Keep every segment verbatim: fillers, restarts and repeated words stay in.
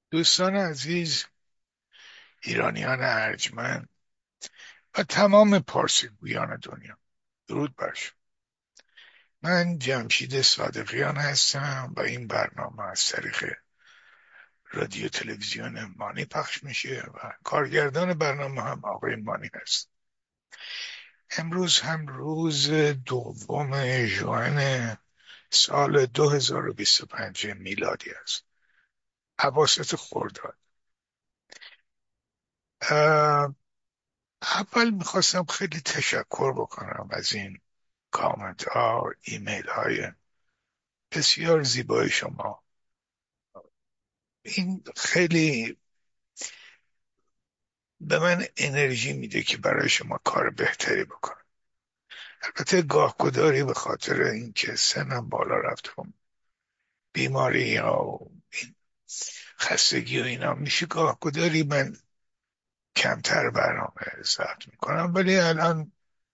دوستان عزیز، ایرانیان ارجمند و تمام پارسیگویان دنیا، درود بر شما. من جمشید صادقیان هستم و این برنامه از طریق رادیو تلویزیون مانی پخش میشه و کارگردان برنامه هم آقای مانی هست. امروز هم روز دوم ژوئن سال دو هزار و بیست و پنج میلادی است، اواسط خرداد. اول میخواستم خیلی تشکر بکنم از این کامنت ها، ایمیل های بسیار زیبای شما. این خیلی به من انرژی میده که برای شما کار بهتری بکنم. البته گاهگداری به خاطر اینکه سنم بالا رفت و بیماری یا این خستگی و اینا میشه، گاهگداری من کمتر برنامه ضبط میکنم، ولی الان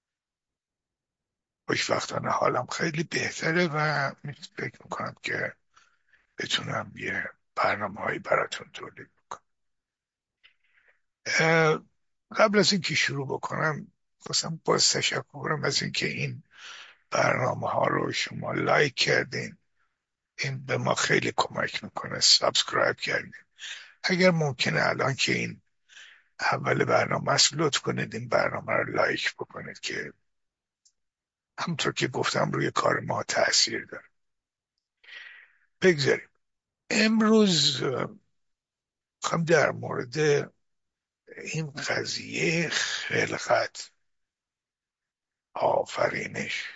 خوشبختانه حالم خیلی بهتره و فکر میکنم که بتونم یه برنامه هایی براتون تولید بکنم. اه، قبل از اینکه شروع بکنم خواستم باز تشکر کنم از اینکه این برنامه ها رو شما لایک کردین. این به ما خیلی کمک میکنه. سابسکرایب کردین. اگر ممکنه الان که این اول برنامه است، لطف کنید این برنامه رو لایک بکنید که همونطور که گفتم روی کار ما تاثیر داره. بگذاریم امروز خواهم در مورد این قضیه خلقت، آفرینش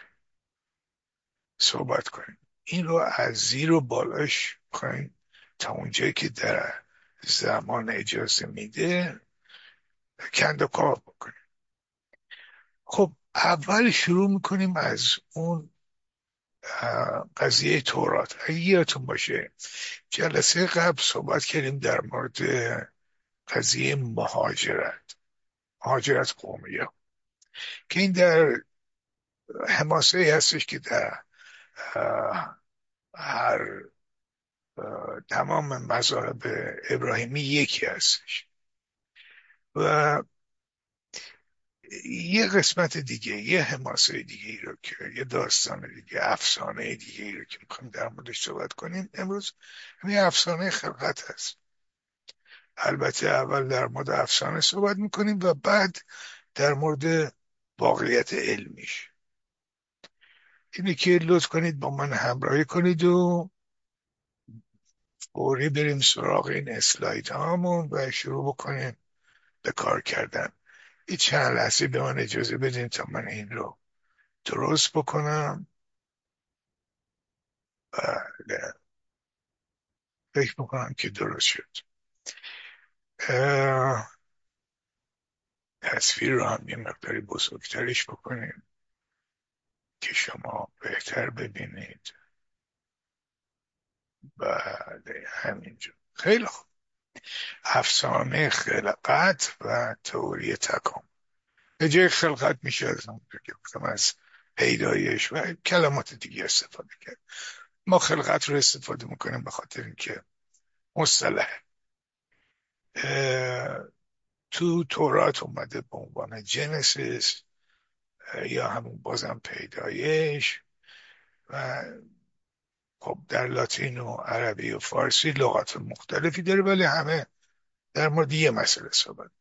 صحبت کنیم. این رو از زیر و بالاش کنیم تا اونجایی که در زمان اجازه میده کند و کاو بکنیم. خب اول شروع میکنیم از اون قضیه تورات. اگه یادتون باشه جلسه قبل صحبت کردیم در مورد قضیه مهاجرت مهاجرت قومیه، که این در حماسه هستش که در هر تمام مذاهب ابراهیمی یکی هستش. و یه قسمت دیگه، یه حماسه دیگه ای رو که یه داستان دیگه، افسانه دیگه ای رو که میخوایم در موردش صحبت کنیم امروز، همین افسانه خلقت هست. البته اول در مورد افسانه صحبت میکنیم و بعد در مورد واقعیت علمیش. اینه که لطف کنید با من همراهی کنید و فوری بریم سراغ این اسلاید هامون و شروع بکنیم به کار کردن. یه چند لحظه به من اجازه بدین تا من این رو درست بکنم. بله، فکر میکنم که درست شد. اه، تصویر رو هم یه مقداری بزرگترش بکنیم که شما بهتر ببینید. بله، همینجور. خیلی خوب. افسانه خلقت و تئوری تکامل. به جای خلقت میشه از اون که گفتم از پیدایش و کلمات دیگه استفاده کرد. ما خلقت رو استفاده میکنیم به خاطر اینکه مصطلح تو تورات اومده به عنوان جنسیس یا همون بازم پیدایش، و خب در لاتین و عربی و فارسی لغات مختلفی داره، ولی همه در مورد یه مسئله صحبت.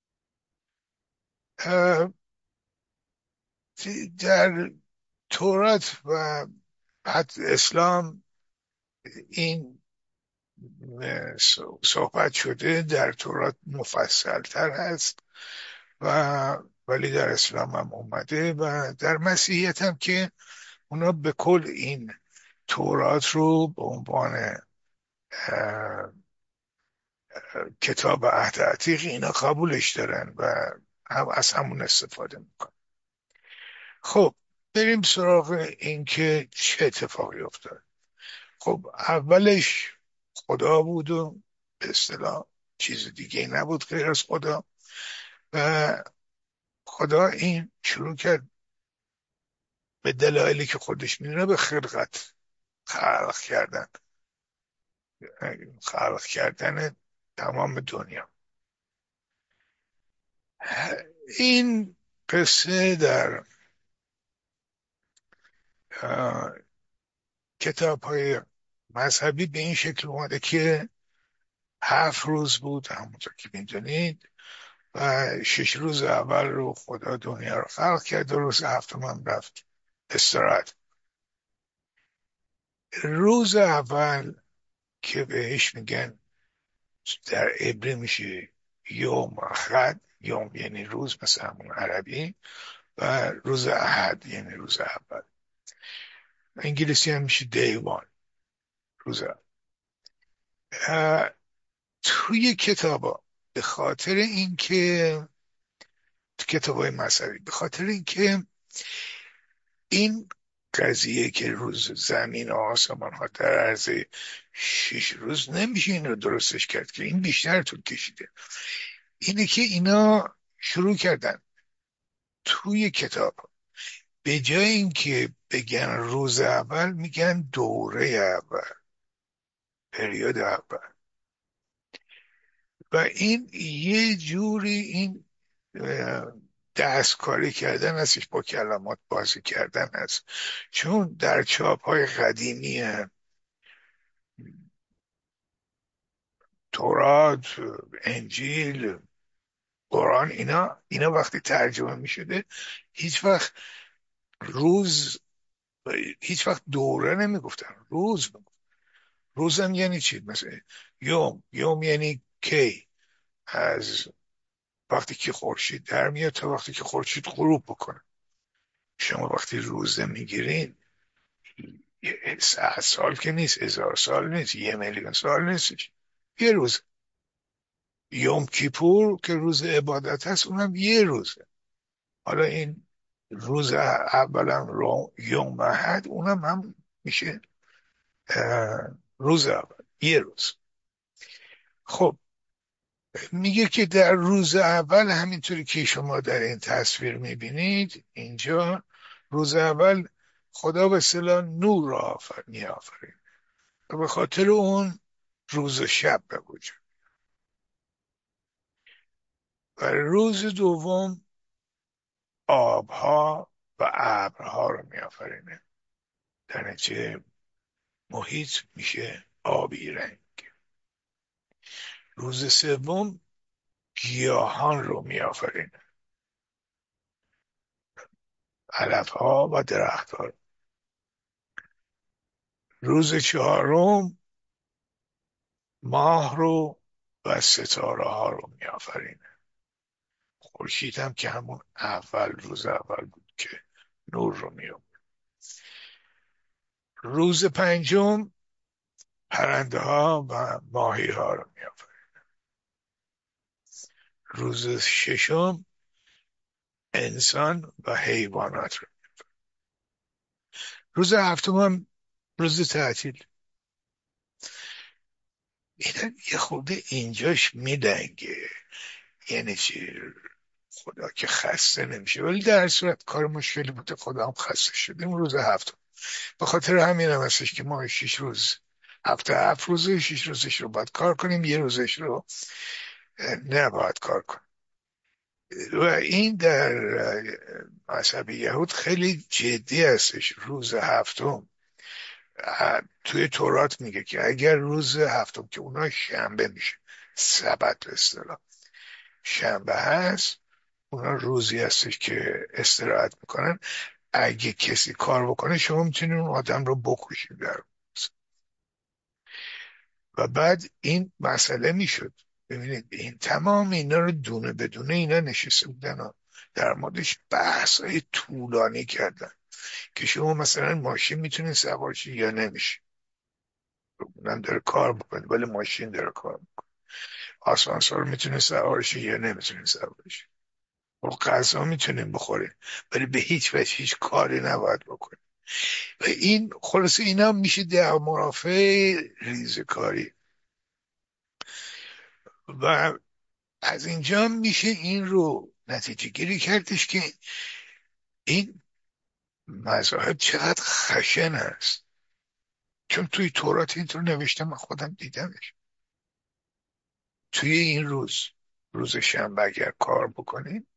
در تورات و حتی اسلام این صحبت شده، در تورات مفصل تر هست و ولی در اسلام هم اومده و در مسیحیت هم که اونا به کل این تورات رو به عنوان کتاب عهد عتیق اینا قبولش دارن و هم از همون استفاده میکنن. خب بریم سراغ این که چه اتفاقی افتاد. خب اولش خدا بود و به اصطلاح چیز دیگه نبود غیر از خدا، و خدا این شروع کرد به دلایلی که خودش میدونه به خلقت، خلق کردن خلق کردن تمام دنیا. این قصه در کتاب های مذهبی به این شکل اومده که هفت روز بود همونطور که میدونید، و شش روز اول رو خدا دنیا رو خلق کرد و روز هفتم هم رفت استراحت. روز اول که بهش میگن در عبری میشه یوم احد، یوم یعنی روز مثل همون عربی، و روز احد یعنی روز اول. انگلیسی هم میشه دی وان، روز اول. توی کتابا به خاطر اینکه تو کتابای مذهبی به خاطر اینکه این قضیه که روز زمین و آسمان ها در عرض شش روز نمیشه این رو درستش کرد، که این بیشتر طول کشیده. اینه که اینا شروع کردن توی کتاب به جای اینکه بگن روز اول میگن دوره اول، پریود اول. و این یه جوری این اه، دستکاری کردن ازش، با کلمات بازی کردن است. چون در چاپ های قدیمی تورات، انجیل، قرآن، اینا اینا وقتی ترجمه می شده هیچ وقت روز، هیچ وقت دوره نمی گفتن، روز می. روزم یعنی چی؟ مثلا یوم، یوم یعنی کی؟ از وقتی که خورشید در میاد تا وقتی که خورشید غروب بکنه. شما وقتی روزه میگیرین صد سال که نیست، هزار سال نیست، یه میلیون سال نیستش، یه روز. یوم کیپور که روز عبادت هست اونم یه روزه. حالا این روز اولا رو یوم احد اونم هم میشه روز اول، یه روز. خب میگه که در روز اول، همینطوری که شما در این تصویر میبینید اینجا، روز اول خدا به اصطلاح نور را آفر می آفرین و به خاطر اون روز و شب به وجود. و روز دوم آبها و ابرها رو می آفرینه، در نتیجه محیط میشه آبی رنگ. روز سوم گیاهان رو می آفرینه، علفها و درختها. روز چهارم ماه رو و ستاره ها رو می آفرینه. خورشید هم که همون اول، روز اول بود که نور رو می آفرینه. روز پنجم پرنده ها و ماهی ها رو می آفرینه. روز ششم انسان و حیوانات رو. روز هفتم هم روز تعطیل. این یه خورده اینجاش میدنگه، یعنی چی؟ خدا که خسته نمیشه، ولی در صورت کار مشکلی بوده خدا هم خسته شدیم روز هفتم. به خاطر همین هم هستش که ما شش روز، هفته هفت روزه، شش روزش رو باید کار کنیم، یه روزش رو نباید کار کنیم. و این در مذهب یهود خیلی جدی هستش. روز هفتم توی تورات میگه که اگر روز هفتم که اونا شنبه میشه، سبت به اصطلاح شنبه هست، اونا روزی هستش که استراحت میکنن. اگه کسی کار بکنه شما میتونید اون آدم رو بکشید در روز. و بعد این مسئله میشد. ببینید این تمام اینا رو دونه بدونه اینا نشسته بودن و در موردش بحث های طولانی کردن که شما مثلا ماشین میتونید سوار شید یا نمیشه. اونم داره کار بکنه ولی ماشین داره کار میکنه. آسانسور میتونه سوار شید یا نمیتونه سوار شید. و غذا میتونیم بخوریم ولی به هیچ وجه هیچ کاری نباید بکنیم. و این خلاصه اینا میشه در مرافع ریزکاری. و از اینجا میشه این رو نتیجه گیری کردش که این مذاهب چقدر خشن است. چون توی تورات اینطور نوشته، من خودم دیدمش. توی این روز روز شنبه اگر کار بکنین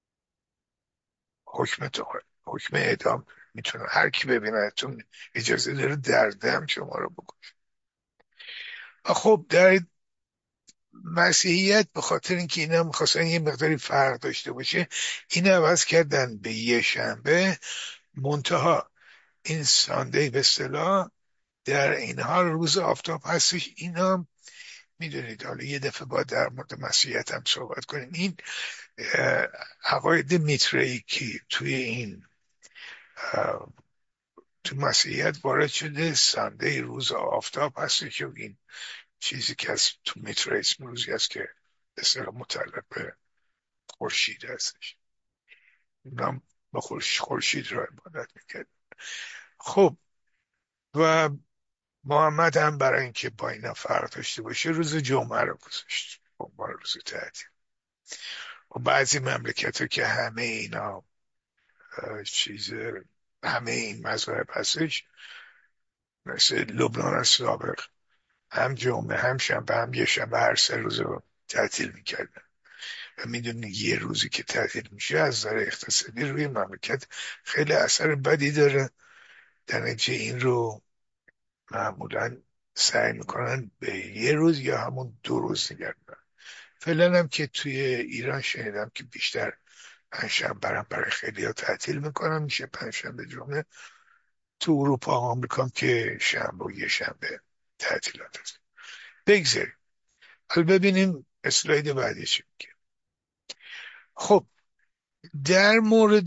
حکم تو حکم اعدام میتونه هر کی ببینتون اجازه داره در دم شما رو بکشه. و خب در مسیحیت به خاطر اینکه اینا میخواستن یه مقداری فرق داشته باشه این عوض کردن به یه شنبه، منتها این ساندی به اصطلاح در این حال روز آفتاب هستش. اینا میدونید حالا یه دفعه باید در مورد مسیحیت هم صحبت کنیم. این اه، عقاید میتره‌ای که توی این اه، تو مسیحیت وارد شده، ساندی روز آفتاب هستش و این چیزی که از تو میترئیسم روزی است که به اصطلاح متعلق به خورشید هستش. نام با خورش- خورشید را عبادت میکرد. خب و محمد هم برای اینکه با اینا فرق داشته باشه روز جمعه رو گذاشت به عنوان روز تعطیل. و بعضی مملکت ها که همه اینا اه، چیز همه این مذاهب هستش، مثل لبنان از سابق، هم جمعه هم شنبه هم یه شنبه هر سه روز رو تعطیل میکردن. و میدونی یه روزی که تعطیل میشه از نظر اقتصادی روی مملکت خیلی اثر بدی داره. در نتیجه این رو معمولا سعی میکنن به یه روز یا همون دو روز نگه دارن. فعلا هم که توی ایران شنیدم که بیشتر پنجشنبه هم برای خیلی ها تعطیل میکنن، میشه پنجشنبه جمعه. تو اروپا و آمریکا هم که شنبه و یه شنبه تعطیلات هست. بگذاریم حالا ببینیم اسلاید بعدی چی میگه. خب در مورد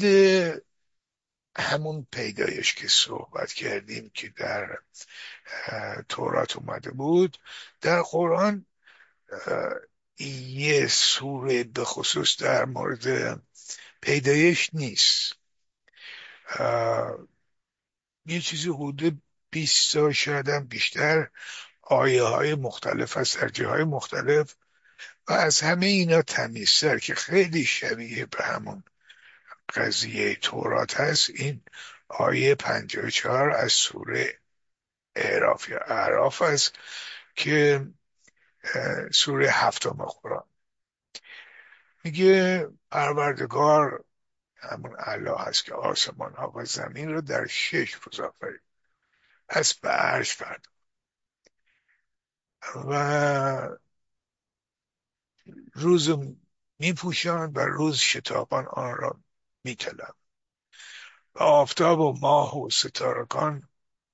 همون پیدایش که صحبت کردیم که در اه، تورات اومده بود، در قرآن اه، یه سوره به خصوص در مورد پیدایش نیست. اه، یه چیزی حدود بیست تا شاید هم بیشتر آیه های مختلف هست در جاهای مختلف و از همه اینا تمیزتر که خیلی شبیه به همون قضیه تورات هست این آیه پنجاه و چهار از سوره اعراف یا اعراف است که اه، سوره هفتم قرآن. میگه پروردگار همون الله هست که آسمان ها و زمین رو در شش روز آفرید، پس به عرش فرد و روز میپوشاند و روز شتابان آن را میطلب و آفتاب و ماه و ستارگان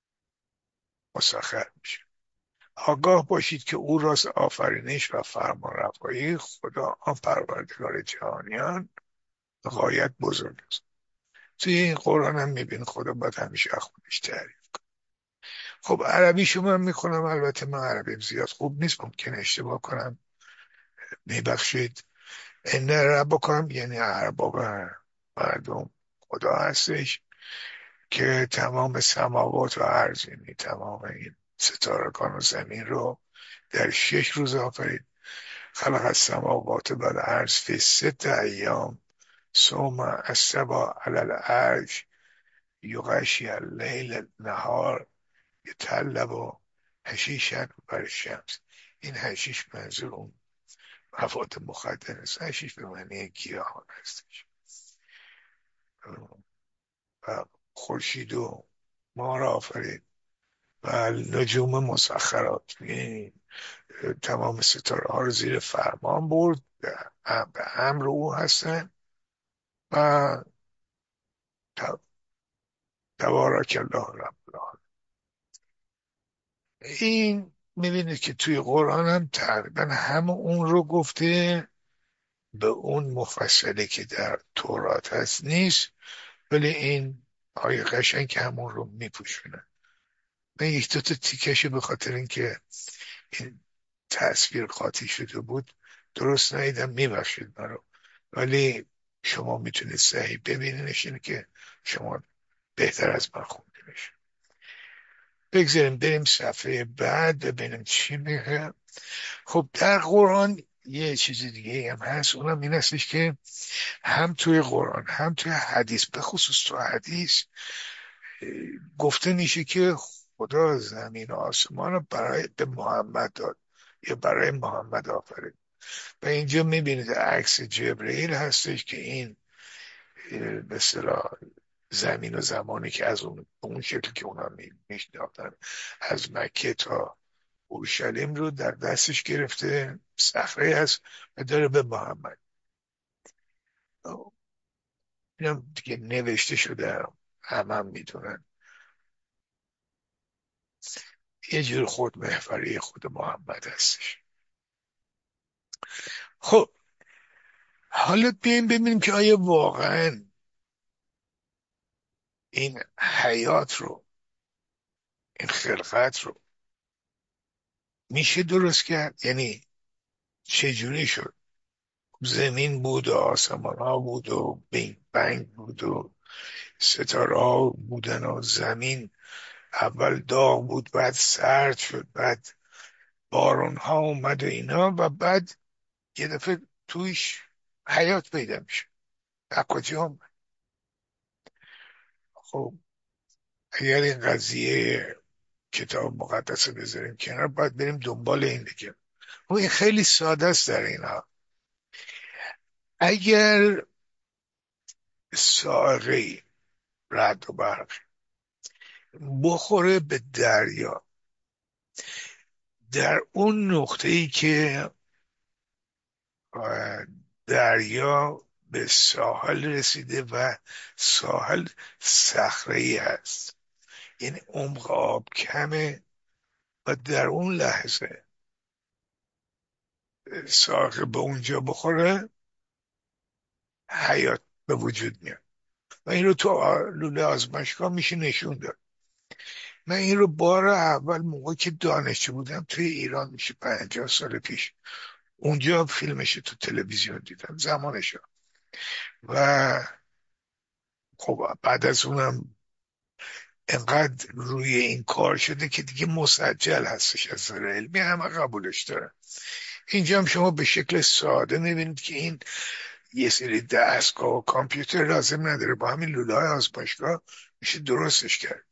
مسخر میشه. آگاه باشید که او راست آفرینش و فرمانروایی خدا آن پروردگار جهانیان غایت بزرگ است. توی این قرآن هم میبین خدا باید همیشه از خودش تعریف. خب عربی شما هم میخونم، البته من عربیم زیاد خوب نیست، ممکن اشتباه کنم، میبخشید. ان ربکم یعنی ارباب مردم خدا هستش که تمام سماوات و ارض، یعنی تمام این ستارگان و زمین رو در شش روز آفرید. خلق السماوات و الارض فی ست ایام ثم استوى علی العرش یغشی اللیل النهار یطلب حشیشا بر الشمس. این حشیش منظور اون مواد مخدر است. حشیش به معنی گیاهان هستش. و خورشید و ماه را آفرید و نجوم مسخرات، یعنی تمام ستاره ها رو زیر فرمان برد، به به امر او هستن و ت- تبارک الله رب العالمین. این میبینید که توی قرآن هم تقریبا همه اون رو گفته، به اون مفصلی که در تورات هست نیست، ولی این آیه قشنگ که همون رو میپوشونه. من یک دو تا تیکش به خاطر اینکه این تصویر قاطی شده بود درست ندیدم، میبخشید من رو، ولی شما میتونید صحیح ببینینش، اینه که شما بهتر از من خوندینش. بگذاریم بریم صفحه بعد ببینیم چی میگه. خب در قرآن یه چیز دیگه هم هست، اونم این هستش که هم توی قرآن هم توی حدیث، به خصوص تو حدیث اه، گفته میشه که خدا زمین و آسمان رو برای به محمد داد یا برای محمد آفرید. و اینجا میبینید عکس جبرئیل هستش که این به اصطلاح زمین و زمانی که از اون اون شکل که اونا میشناختن از مکه تا اورشلیم رو در دستش گرفته، صخره هست و داره به محمد. اینم دیگه نوشته شده، همه هم میدونن، یه جور خود محوری خود محمد هستش. خب حالا بیایم ببینیم که آیا واقعا این حیات رو، این خلقت رو میشه درست کرد؟ یعنی چجوری شد؟ زمین بود و آسمان ها بود و بینگ بنگ بود و ستاره ها بودن و زمین اول داغ بود، بعد سرد شد، بعد بارون ها اومد و اینا، و بعد یه دفعه تویش حیات پیدا میشه. از کجا اومد؟ خب اگر این قضیه کتاب مقدس رو بذاریم کنار، باید بریم دنبال این دیگه. و این خیلی ساده است در اینها. اگر سائقه رعد و برق بخوره به دریا، در اون نقطه ای که آه، دریا به ساحل رسیده و ساحل صخره‌ای هست، یعنی عمق آب کمه، و در اون لحظه ساحل به اونجا بخوره، حیات به وجود میاد. و این رو تو آ- لوله آزمایشگاه میشه نشون داد. من این رو بار اول موقع که دانشجو بودم توی ایران، میشه پنجاه سال پیش، اونجا فیلمش تو تلویزیون دیدم زمانشو. و خب بعد از اونم انقدر روی این کار شده که دیگه مسجل هستش، از نظر علمی همه قبولش دارن. اینجا هم شما به شکل ساده میبینید که این یه سری دستگاه و کامپیوتر لازم نداره، با همین لوله های آزمایشگاه میشه درستش کرد.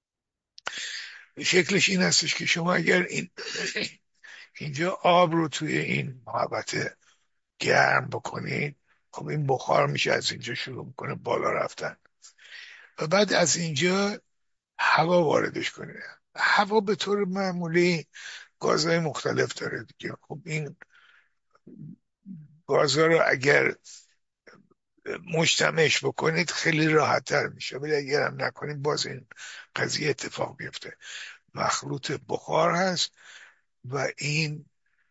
شکلش این هستش که شما اگر این اینجا آب رو توی این محوطه گرم بکنید، خب این بخار میشه از اینجا شروع میکنه بالا رفتن، و بعد از اینجا هوا واردش کنید. هوا به طور معمولی گازهای مختلف داره دیگه. خب این گازها رو اگر مجتمعش بکنید خیلی راحت تر میشه، ولی اگر هم نکنید باز این قضیه اتفاق میفته. مخلوط بخار هست و این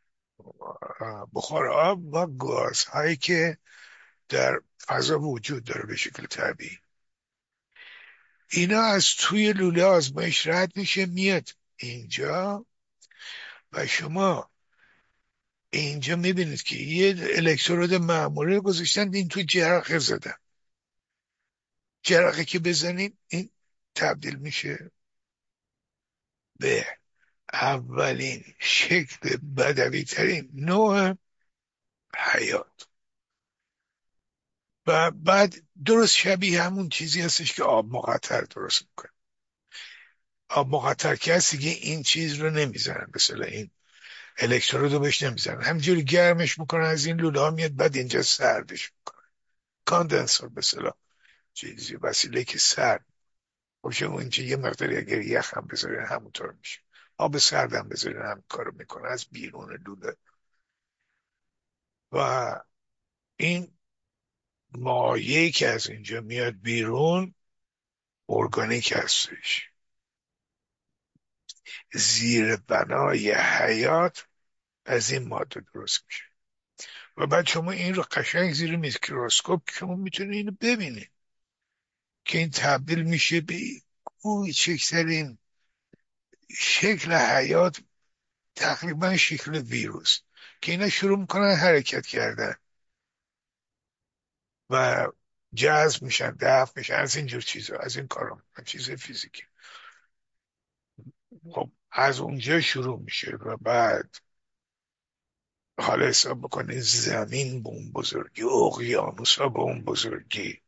بخار آب و گازهایی که در فضا وجود داره به شکل طبیعی، اینا از توی لوله آزمایش رد میشه میاد اینجا، و شما اینجا میبینید که یه الکترود معمولی رو گذاشتن این توی جرقه زدن. جرقه که بزنید این تبدیل میشه به اولین شکل بدوی ترین نوع حیات. و بعد درست شبیه همون چیزی هستش که آب مقطر درست میکنه. آب مقطر که هست دیگه این چیز رو نمیزنن، مثلا این الکترود رو بهش نمیزنن، همینجوری گرمش میکنن از این لوله ها میاد، بعد اینجا سردش میکنن. کاندنسر مثلا چیزی وسیله که سرد باشه، اونجا یه مقداری اگر یخ هم بذارین همونطور میشه، آب سرد هم بذارین هم کارو میکنه از بیرون لوله. و این مایعی که از اینجا میاد بیرون ارگانیک هستش، زیر بنای حیات از این ماده درست میشه. و بعد شما این رو قشنگ زیر میکروسکوپ شما میتونید اینو ببینید که این تبدیل میشه به کوچکترین شکل حیات، تقریبا شکل ویروس، که اینا شروع میکنن حرکت کردن و جذب میشن، دفع میشن، از اینجور چیزا، از این کارا، چیز فیزیکی. خب از اونجا شروع میشه و بعد حالا حساب بکنید زمین به اون بزرگی، اقیانوس ها به اون بزرگی،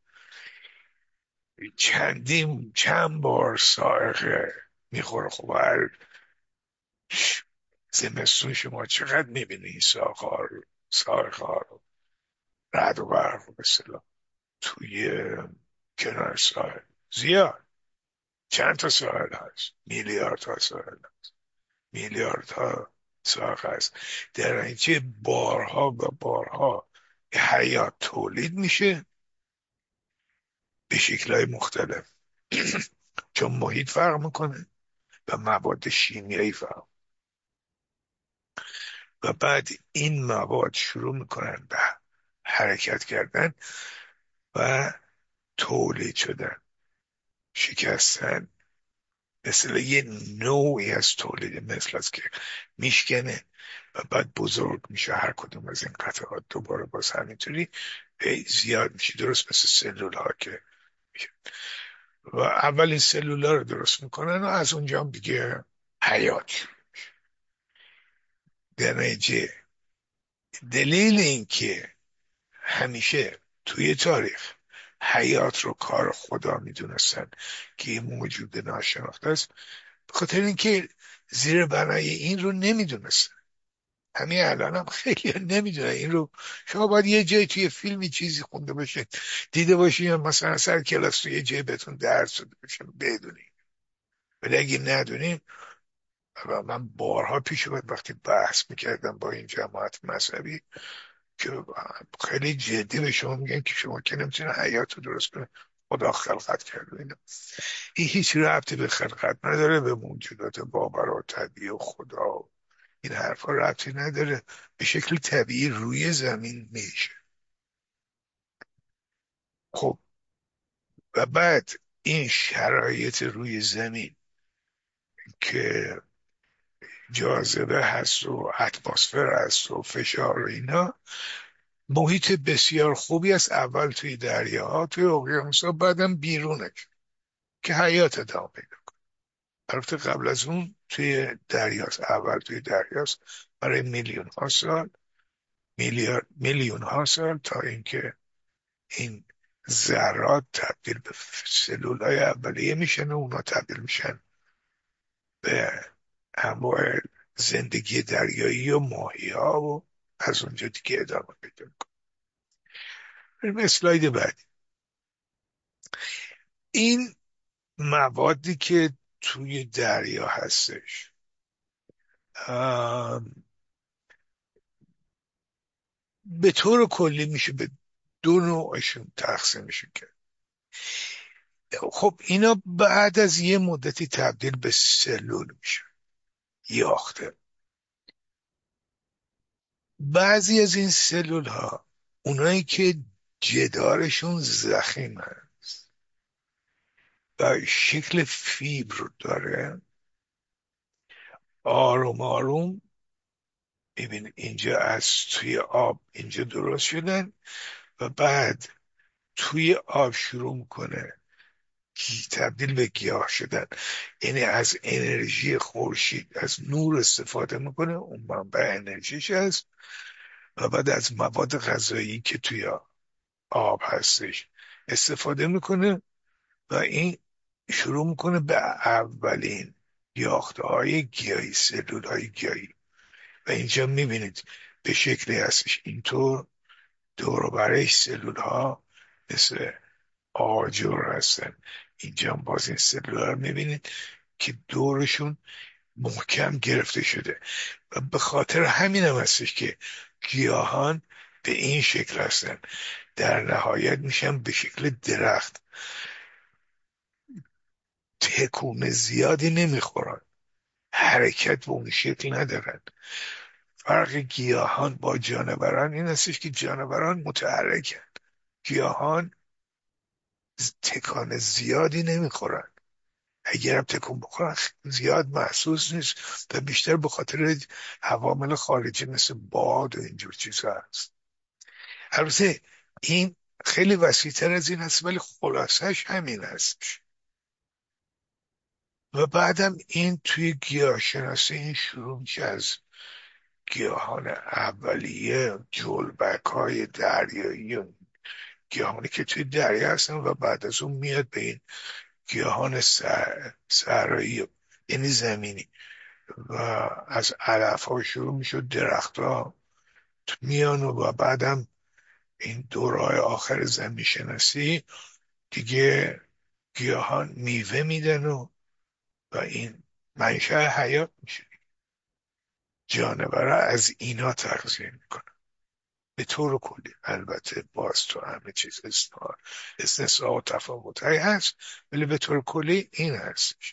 چندین چند بار سائقه میخوره. خب هر زمستون شما چقدر میبینی این ساقه ها رو؟ سائقه ها رو، رعد و برق رو به اصطلاح توی کنار ساحل زیاد. چند تا ساحل هست، میلیاردها ساحل هست، میلیاردها ساحل هست، در اینجا بارها و بارها حیات تولید میشه به شکلهای مختلف. چون محیط فرق میکنه و مواد شیمیایی فرق، و بعد این مواد شروع میکنن به حرکت کردن و تولید شدن، شکستن، مثل یه نوعی از تولید، مثل از که میشکنه و بعد بزرگ میشه. هر کدوم از این قطعات دوباره باز همینطوری هی زیاد میشه، درست مثل سلول ها که میشه. و اول این سلول ها رو درست میکنن و از اونجا هم دیگه حیات شروع میشه. در نتیجه دلیل این که همیشه توی تاریخ حیات رو کار خدا میدونستن که این موجود ناشناخته است، به خاطر اینکه زیر بنای این رو نمیدونستن. همین الان هم خیلی نمیدونن این رو. شما باید یه جای توی فیلمی چیزی خونده باشید، دیده باشید، یا مثلا سر کلاس توی یه جای بهتون درس شده باشه بدونید. ولی اگه ندونین، و من بارها پیش اومد وقتی بحث میکردم با این جماعت مذهبی که خیلی جدی به شما میگن که شما که نمیتونین حیات رو درست کنه، خدا خلقت کرده. اینا این هیچ ربطی به خلقت نداره، به موجودات باور و طبیعی و خدا. این حرفا ربطی نداره، به شکل طبیعی روی زمین میشه. خب و بعد این شرایط روی زمین که جاذبه هست و اتمسفر هست و فشار و اینا، محیط بسیار خوبی است. اول توی دریاها، توی اقیانوس‌ها، بعدم بیرونش که حیات ادامه پیدا کنه. البته قبل از اون توی دریاست، اول توی دریاست برای میلیون ها سال، میلیارد میلیون ها سال، تا اینکه این ذرات تبدیل به سلول های اولیه میشن و اونا تبدیل میشن به انواع زندگی دریایی و ماهی ها، و از اونجا دیگه ادامه پیدا میکنه. بریم اسلاید بعدی. این موادی که توی دریا هستش به طور کلی میشه به دو نوعشون تقسیم میشه کرد. خب اینا بعد از یه مدتی تبدیل به سلول میشه، یاخته. بعضی از این سلول ها، اونایی که جدارشون ضخیم هست و شکل فیبر داره، آروم آروم ببین اینجا از توی آب اینجا درست شدن و بعد توی آب شروع میکنه تبدیل به گیاه شدن. یعنی از انرژی خورشید، از نور استفاده میکنه، اون منبع انرژیش هست، و بعد از مواد غذایی که توی آب هستش استفاده میکنه و این شروع میکنه به اولین یاخته های گیاهی، سلول های گیاهی. و اینجا میبینید به شکلی هستش اینطور، دور و برش سلول ها مثل آجر هستن. اینجا هم باز این سلول ها میبینید که دورشون محکم گرفته شده، و به خاطر همین هم هستش که گیاهان به این شکل هستن، در نهایت میشن به شکل درخت، تکون زیادی نمیخورن، حرکت به اون شکل ندارن. فرق گیاهان با جانوران این هستش که جانوران متحرکن، گیاهان تکان زیادی نمیخورن، اگرم تکون بخورن زیاد محسوس نیست و بیشتر به خاطر عوامل خارجی مثل باد و اینجور چیزها هست. البته این خیلی وسیع‌تر از این هست، ولی خلاصش همین هستش. و بعدم این توی گیاه شناسی این شروع میشه از گیاهان اولیه، جلبک های دریایی و گیاهانی که توی دریا هستن، و بعد از اون میاد به این گیاهان صحرایی، یعنی زمینی، و از علف ها شروع میشه، درخت ها میان و بعدم این دورهای آخر زمین شناسی دیگه گیاهان میوه میدن و و این منشأ حیات میشه. جانورا از اینا تغذیه میکنن به طور کلی. البته باز تو همه چیز استثناء استثناء و تفاوت هایی هست، ولی به طور کلی این هستش.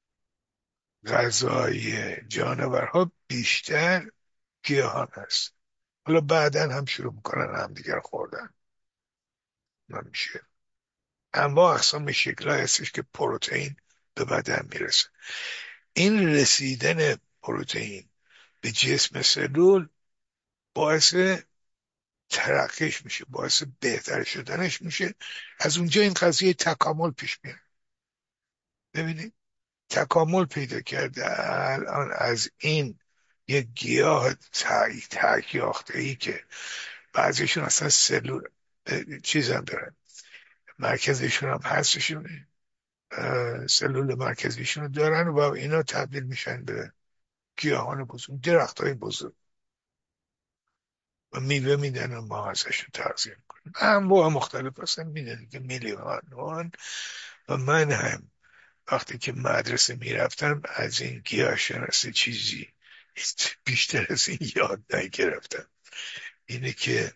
غذای جانورها بیشتر گیاهان هست. حالا بعدا هم شروع میکنن هم دیگر خوردن. نمیشه اما اقسام شکل هستش که پروتئین به بدن میرسه. این رسیدن پروتئین به جسم سلول باعث ترقیش میشه، باعث بهتر شدنش میشه. از اونجا این قضیه تکامل پیش میاد. ببینید تکامل پیدا کرده الان از این یک گیاه تای تک یاخته ای که بعضیشون اصلا سلول چیز هم دارن، مرکزشون هم هستشون، سلول مرکزیشون رو دارن و اینا تبدیل میشن به گیاهان بزرگ، درخت های بزرگ و میوه میدن و ما ازشون تغذیه میکنیم. انواع مختلف هستن، میدن که میلیون. و من هم وقتی که مدرسه میرفتم از این گیاه شناسی چیزی بیشتر از این یاد نگرفتم. اینه که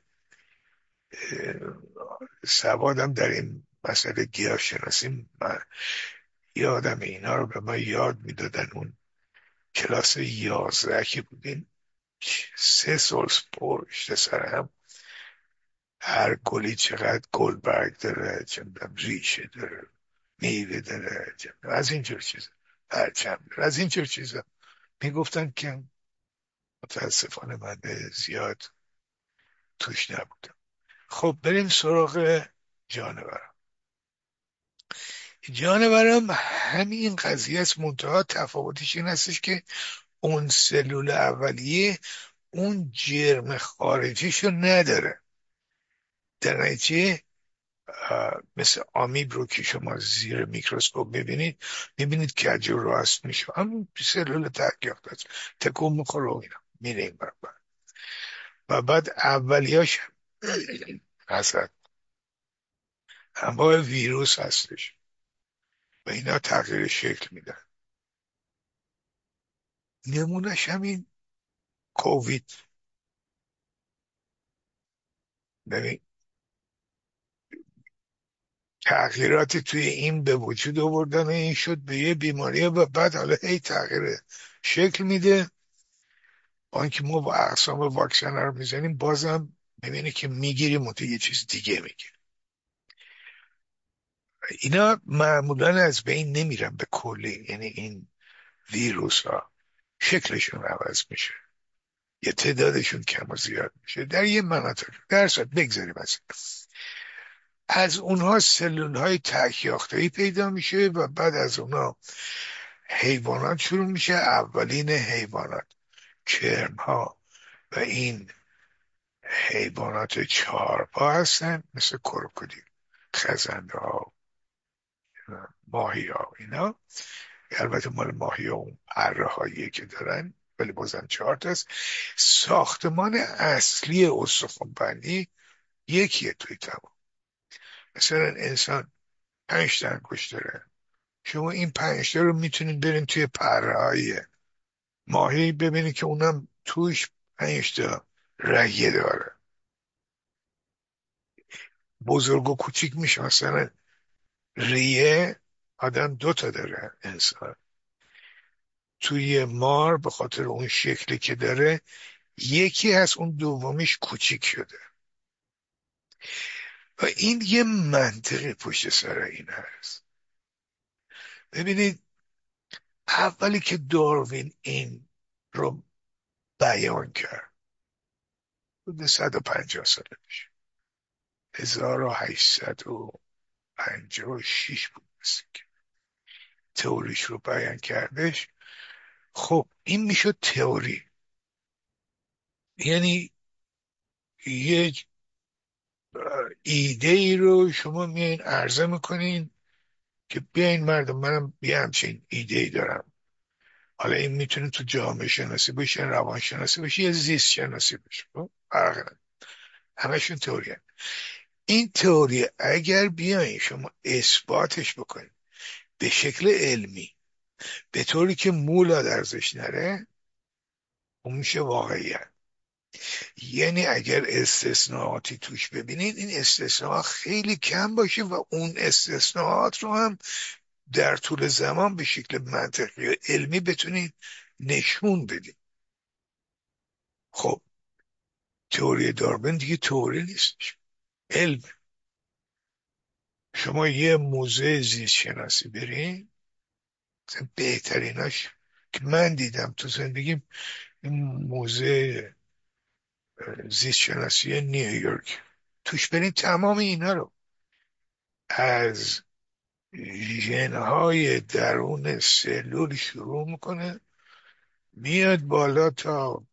سوادم در این مسئله گیاه شناسی، من یادم اینا رو به ما یاد میدادن. اون کلاس یازده که بودیم، سه سال پشت سر هم، هر گلی چقدر گل برگ داره، چندم ریشه داره، میوه داره، از اینجور چیزا، پرچم داره، از اینجور چیزا میگفتن که متاسفانه من زیاد توش نبودم. خب بریم سراغ جانورم. جانورم همین قضیه است، منتها تفاوتش این هستش که اون سلول اولیه اون جرم خارجیشو نداره. در نتیجه مثل آمیب رو که شما زیر میکروسکوپ میبینید، میبینید کج و راست میشه، همون سلول تکیاقت هست، تکون میخوره و اینا میره این برابر. و بعد اولیاش هست انواع ویروس هستش و اینا تغییر شکل میدن. نمونهش همین کووید. ببین تغییراتی توی این به وجود آوردن و این شد به یه بیماری و بعد حالا هی تغییر شکل میده. آنکه ما با اقسام واکسن رو میزنیم بازم میبینی که میگیریم و یه چیز دیگه میگیریم. اینا معمولا از بین نمیرن به کلی، یعنی این ویروس ها شکلشون عوض میشه، یه تعدادشون کم و زیاد میشه در یه مناطق. در صورت بگذاریم از از اونها سلول های تکیاختهی پیدا میشه و بعد از اونها حیوانات شروع میشه. اولین حیوانات کرم ها و این حیوانات چهارپا هستن، مثل کروکودیل، خزنده ها، ماهی ها. اینا البته مال ماهی ها اون پره هایی که دارن، ولی بازم چهار تاست. ساختمان اصلی استخوان‌بندی یکیه توی تمام. مثلا انسان پنج تا انگشت داره، شما این پنج تا رو میتونید برین توی پره های ماهی ببینید که اونم توش پنج تا رگه داره، بزرگ و کوچیک میشه. مثلا ریه آدم دو تا داره، انسان توی مار به خاطر اون شکلی که داره یکی هست، اون دومیش کوچیک شده. و این یه منطقی پشت سر این هست. ببینید اولی که داروین این رو بیان کرد حدود صد و پنجاه سال پیش، هزار و هشتصد و پنجاه و شش بود مثل که تئوریش رو بیان کردش. خب این میشد تئوری، یعنی یک ایده ای رو شما میایین عرضه میکنین که بیاین مردم، منم یه همچین ایده ای دارم. حالا این میتونه تو جامعه شناسی باشه، روان شناسی باشه، یا زیست شناسی باشه. فرق نداره. همشون تئوری. این تئوری اگر بیاین شما اثباتش بکنید به شکل علمی به طوری که مولا درزش نره، اون میشه واقعیت. یعنی اگر استثناءاتی توش ببینید این استثناءات خیلی کم باشه و اون استثناءات رو هم در طول زمان به شکل منطقی و علمی بتونید نشون بدید. خب تئوری داروین دیگه تئوری نیستش، علم. شما یه موزه زیست شناسی برین، مثلا بهتریناش که من دیدم تو زندگیم این موزه زیست شناسی نیویورک، توش برین تمام اینا رو از ژنهای درون سلول شروع میکنه میاد بالا تا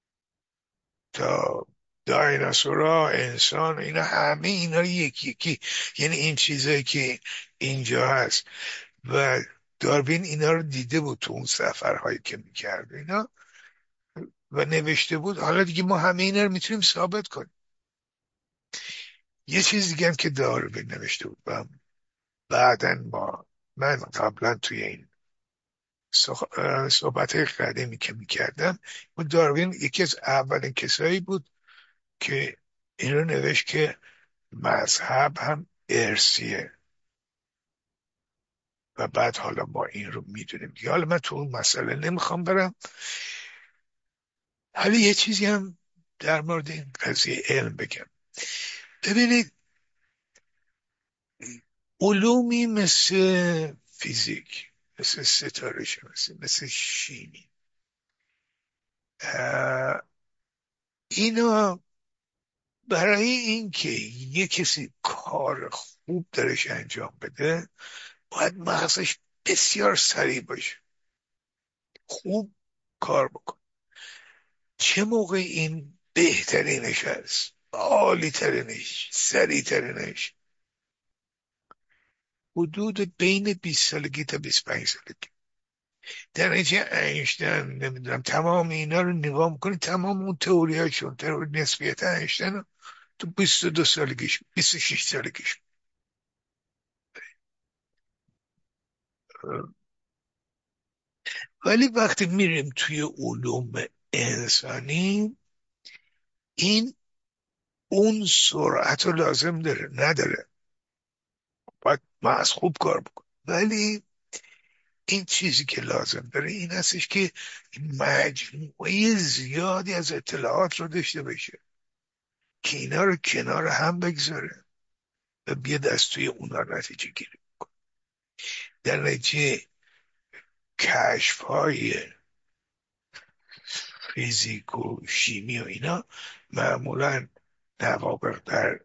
تا دایناسورا، انسان، اینا همه اینا رو یکی یکی، یعنی این چیزایی که اینجا هست و داروین اینا رو دیده بود تو اون سفرهایی که میکرد اینا و نوشته بود. حالا دیگه ما همه اینا رو میتونیم ثابت کنیم. یه چیز دیگه هم که داروین نوشته بود و بعدن ما من قبلا توی این صحبت قدیمی که میکردم، داروین یکی از اولین کسایی بود که این رو نوشت که مذهب هم ارثیه و بعد حالا ما این رو میدونیم دیگه. حالا من تو اون مسئله نمیخوام برم. حالا یه چیزی هم در مورد این قضیه علم بگم. ببینید علومی مثل فیزیک، مثل ستاره شناسی، مثل شیمی، اینا برای اینکه یه کسی کار خوب درش انجام بده باید مغزش بسیار سریع باشه، خوب کار بکن. چه موقع این بهترینش هست، عالی ترینش، سریع ترینش حدود بین بیست سالگی تا بیست و پنج سالگی. در نتیجه اینشتین نمیدونم تمام اینا رو نگاه میکنی، تمام اون تئوری هاشون، تئوری نسبیت اینشتین رو تو بیست و دو سالگیش، بیست و شش سالگیش. ولی وقتی میریم توی علوم انسانی این اون سرعت رو لازم داره نداره، باید مغز خوب کار بکن. ولی این چیزی که لازم داره این هستش که مجموعه زیادی از اطلاعات رو داشته باشه که اینا رو کنار هم بگذاره و بیاد از توی اونا نتیجه گیری. در نتیجه کشف های فیزیک و شیمی و اینا معمولا نوابق در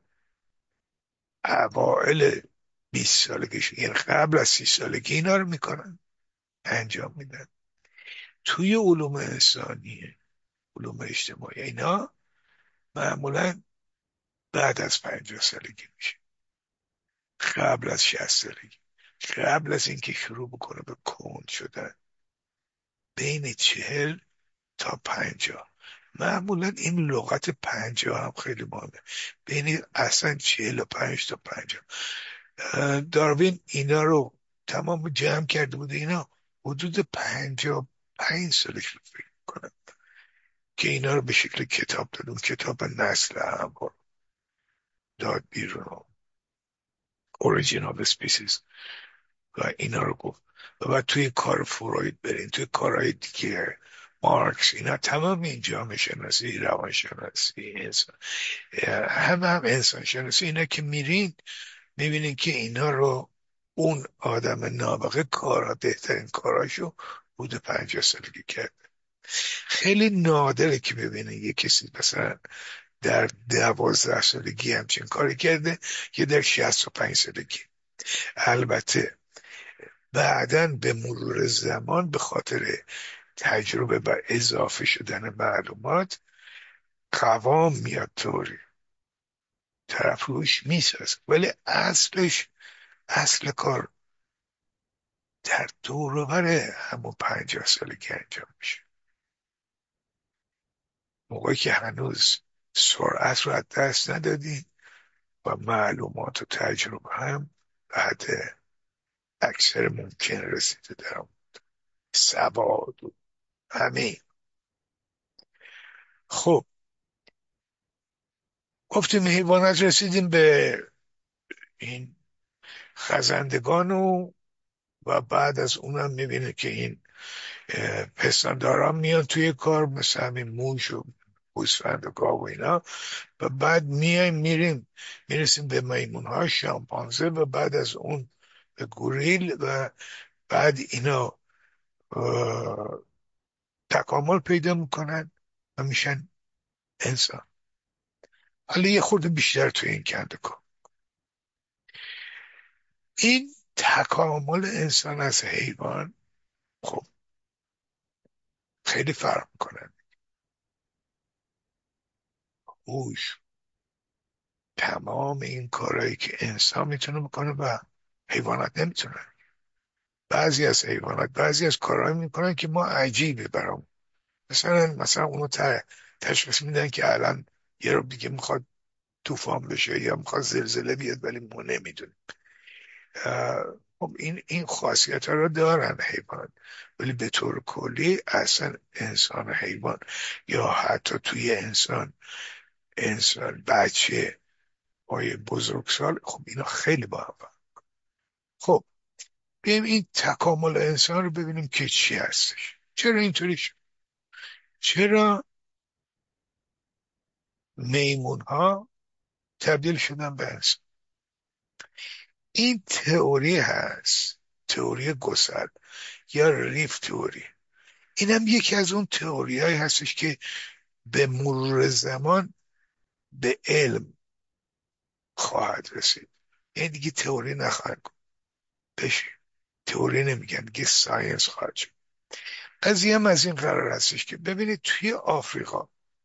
اوائل بیست سالگیش، یعنی قبل از سی سالگی اینا رو میکنن، انجام میدن. توی علوم انسانی، علوم اجتماعی، اینا معمولا بعد از پنجاه سالگی میشه، قبل از شصت سالگی، قبل از اینکه شروع بکنه به کند شدن، بین چهل تا پنجاه. معمولا این لغت پنجاه هم خیلی مهمه، بین اصلا چهل و پنج تا پنجاه. داروین اینا رو تمام جمع کرده بود، اینا حدود پنجاه و پنج سالش رو فکر کنم که اینا رو به شکل کتاب داد. اون کتاب نسل اعمار داد بیرون، اوریجین آف اسپیسیز، و اینا رو گفت. و بعد توی کار فروید برین، توی کارهای دیگه، مارکس، اینا تمام این جامعه شناسی، روان شناسی، انسان، همه هم انسان شناسی، اینا که میرین میبینین که اینا رو اون آدم نابغه کارها، بهترین کاراشو بود پنجاه سالگی کرد. خیلی نادره که ببینین یه کسی مثلا در دوازده سالگی همچین کاری کرده که در شصت و پنج سالگی. البته بعداً به مرور زمان به خاطر تجربه و اضافه شدن معلومات قوام میاد، طوری طرف روش میسازه، ولی اصلش، اصل کار در دور و بر همون پنجاه سالگی انجام میشه، موقعی که هنوز سرعت رو از دست ندادین و معلومات و تجربه هم بعد اکثر ممکن رسیده دارم سواد و همه. خب گفتیم حیوانات، رسیدیم به این خزندگان و و بعد از اونم میبینه که این پستانداران میان توی کار، مثل همین موش و گوسفند و گاو و اینا. و بعد میایم میریم میرسیم به میمون ها، شامپانزه، و بعد از اون به گوریل، و بعد اینا تکامل پیدا میکنن و میشن انسان. حالا یه خورده بیشتر توی این کنده کن. این تکامل انسان از حیوان خب خیلی فرق میکنن. هوش، تمام این کارهایی که انسان میتونه بکنه و حیوانات نمیتونن. بعضی از حیوانات بعضی از کارهایی میکنن که ما عجیبه برام. مثلا مثلا اونو تشخیص میدن که الان یه رو دیگه میخواد طوفان بشه یا میخواد زلزله بیاد، ولی ما نمیدونیم. خب این این خاصیت ها رو دارن حیوان، ولی به طور کلی اصلا انسان و حیوان، یا حتی توی انسان انسان بچه های بزرگسال، خب اینا خیلی با هم فرق. خب بیایم این تکامل انسان رو ببینیم که چی هستش، چرا اینطوری شد، چرا میمون ها تبدیل شدن به انسان. این تئوری هست، تئوری گسل یا ریف تئوری. اینم یکی از اون تئوری هایی هستش که به مرور زمان به علم خواهد رسید. یعنی دیگه تئوری نخواهد بشه، تئوری نمیگن، دیگه ساینس خواهد شد. قضیه هم از این قرار هستش که ببینید توی آفریقا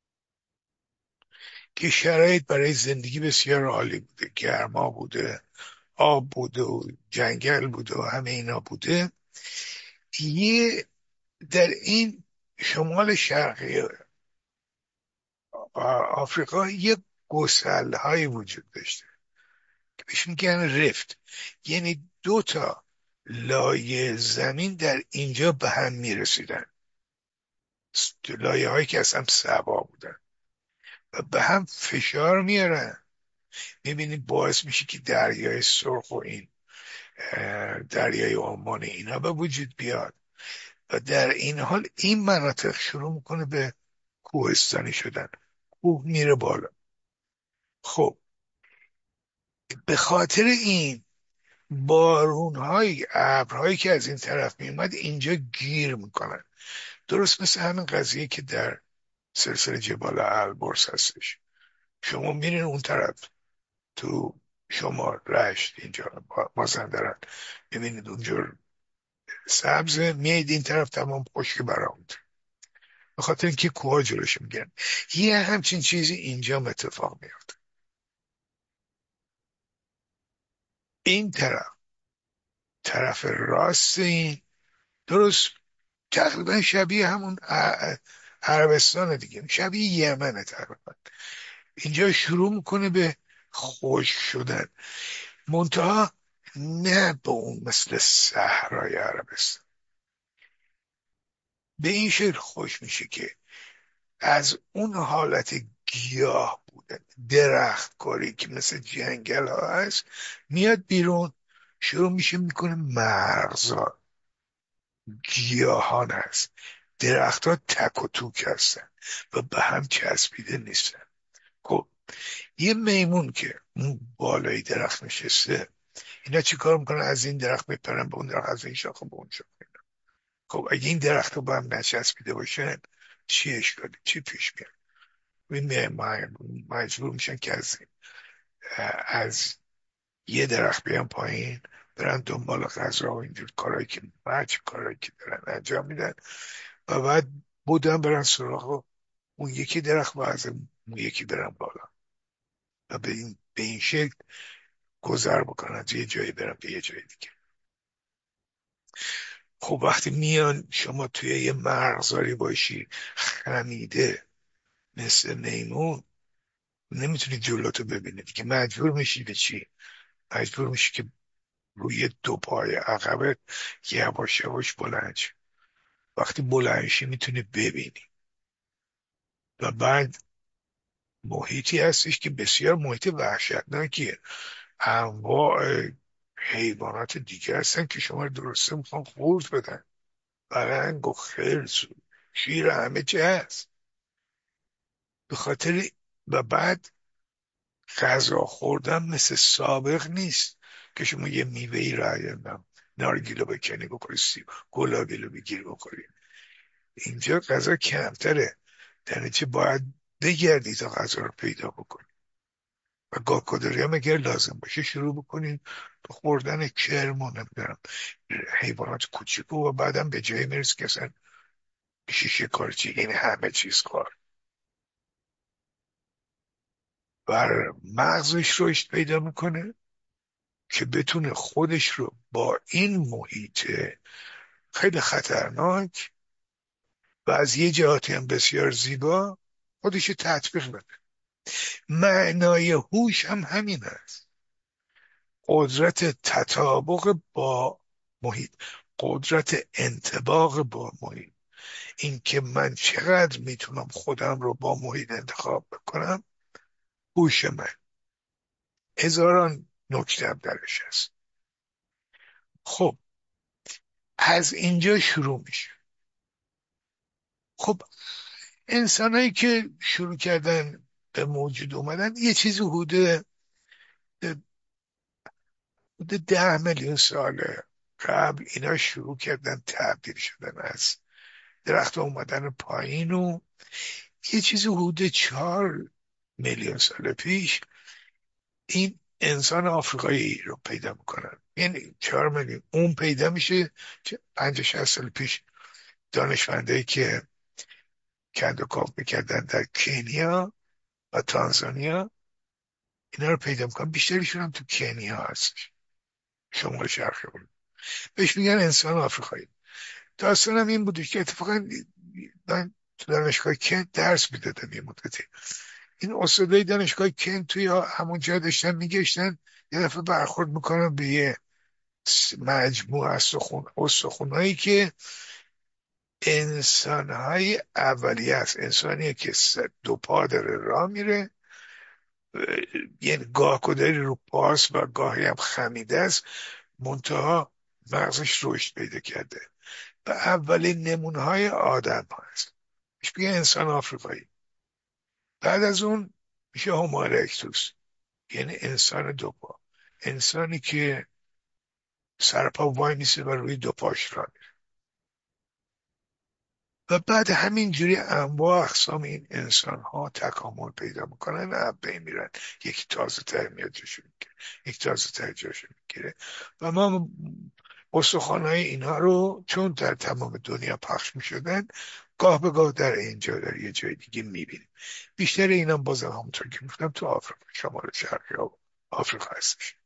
که شرایط برای زندگی بسیار عالی بوده، گرما بوده، آب بوده و جنگل بوده و همه اینا بوده، یه در این شمال شرقی آفریقا یه گسل هایی وجود داشته که بهش میگن رفت. یعنی دو تا لایه زمین در اینجا به هم میرسیدن، لایه هایی که اصلا سوا بودن و به هم فشار میارن. میبینید باعث میشه که دریای سرخ و این دریای عمان اینا به وجود بیاد، و در این حال این مناطق شروع میکنه به کوهستانی شدن، کوه میره بالا. خب به خاطر این بارونهای ابرهایی که از این طرف میومد اینجا گیر میکنن، درست مثل همین قضیه که در سلسله جبال البرز هستش. شما میرین اون طرف تو شما رشت اینجا مازندران، میبینید اونجا سبز، میید این طرف تمام خشک برآمده، به خاطر اینکه کوها جلوش میگیرن. یه همچین چیزی اینجا اتفاق میفته. این طرف طرف راست این درست تقریبا شبیه همون ع- عربستان دیگه، شبیه یمنه تقریبا. اینجا شروع میکنه به خشک شدن، منتها نه به اون مثل صحرای عربستان. به این شکل خوش میشه که از اون حالت گیاه بودن، درخت کاری که مثل جنگل ها هست، میاد بیرون، شروع میشه میکنه مرغزار، گیاهان هست، درخت ها تک و توک هستن و به هم چسبیده نیستن. خب یه میمون که اون بالای درخت نشسته، اینا چی کار میکنن؟ از این درخت میپرن به اون درخت، از این شاخه به اون شاخه. خب اگه این درخت رو به هم نچسبیده باشن، چی اشکالی، چی پیش میاد؟ این مجبور میشن که از, از یه درخت بیان پایین، برن دنبال غذا و اینجور کارهایی که مچ کارهایی که دارن انجام میدن، و بعد بودن برن سراغ اون یکی درخت و از اون یکی برن بالا، و به این, به این شکل گذر بکنن از یه جایی برن به یه جای دیگه. خب وقتی میان شما توی یه مرغزاری باشی خمیده مثل میمون، نمیتونی جلوتو ببینی دیگه، مجبور میشی به چی؟ مجبور میشی که روی دو پای عقبت یواش یواش بلند شی. وقتی بلند شی میتونی ببینی. و بعد محیطی هستش که بسیار محیط وحشتناکیه. انواع حیوانات دیگه هستن که شما رو درسته میخوان خورد بدن. برنگ و خرس و شیر، همه چی هست. به خاطر و بعد غذا خوردن مثل سابق نیست که شما یه میوه ای را نم نارگیلو بکنی بخوری، سیب گلابی رو بگیری بخوری. اینجا غذا کمتره، در چه باید بگردی تا غذا رو پیدا بکنی. و گاه‌گداری هم اگر لازم باشه شروع بکنین به خوردن کرم و نمیدونم حیوانات کوچیکو، و بعدم به جایی میرس که اصلا شیشه کارچی این همه چیز کار بر مغزش رشد پیدا میکنه که بتونه خودش رو با این محیط خیلی خطرناک و از یه جهاتی هم بسیار زیبا خودش رو تطبیق بده. معنای هوش هم همین است، قدرت تطابق با محیط، قدرت انطباق با محیط. این که من چقدر میتونم خودم رو با محیط انتخاب بکنم، هوش من. هزاران نکته هم درش هست. خب از اینجا شروع میشه. خب انسانایی که شروع کردن به موجود اومدن یه چیزی حدود حدود ده میلیون سال قبل اینا شروع کردن تبدیل شدن از درخت اومدن پایین، و یه چیزی حدود چهار میلیون سال پیش این انسان آفریقایی رو پیدا میکنن. یعنی چهار میلیون اون پیدا میشه که پنج شصت سال پیش دانشمندایی که کند و کاو میکردن در کنیا و تانزانیا اینا رو پیدا میکنن. بیشترشون هم تو کنیا هستش، شمال شرقی بود. بهش میگن انسان آفریقایی. داستانم این بودش که اتفاقا من تو دانشگاه کن درس میدادم یه مدتی. این استادای دانشگاه کن توی همون جا داشتن میگشتن، یه دفعه برخورد میکنم به یه مجموعه از سخون استخونهایی که انسانهای اولیه است. انسانیه که دو پا داره راه میره، یعنی گاه کدری رو پاس و گاهی هم خمیده است، منتها مغزش رشد پیدا کرده و اولین نمونه های آدم هست. میشه بگه انسان آفریقایی. بعد از اون میشه هومو ارکتوس، یعنی انسان دو پا، انسانی که سرپا وای میسه و روی دو پاش را میره. و بعد همینجوری انواع اقسام این انسان ها تکامل پیدا میکنن و بین میرن. یکی تازه تر میاد جاشو میگیره، یک تازه تر جاشو میگیره. و ما استخوان‌های اینها رو چون در تمام دنیا پخش میشدن، گاه به گاه در اینجا در یه جای دیگه میبینیم. بیشتر اینا بازم همونطور که میگفتم تو آفریقا، شمال شرقی ها آفریقا هستش.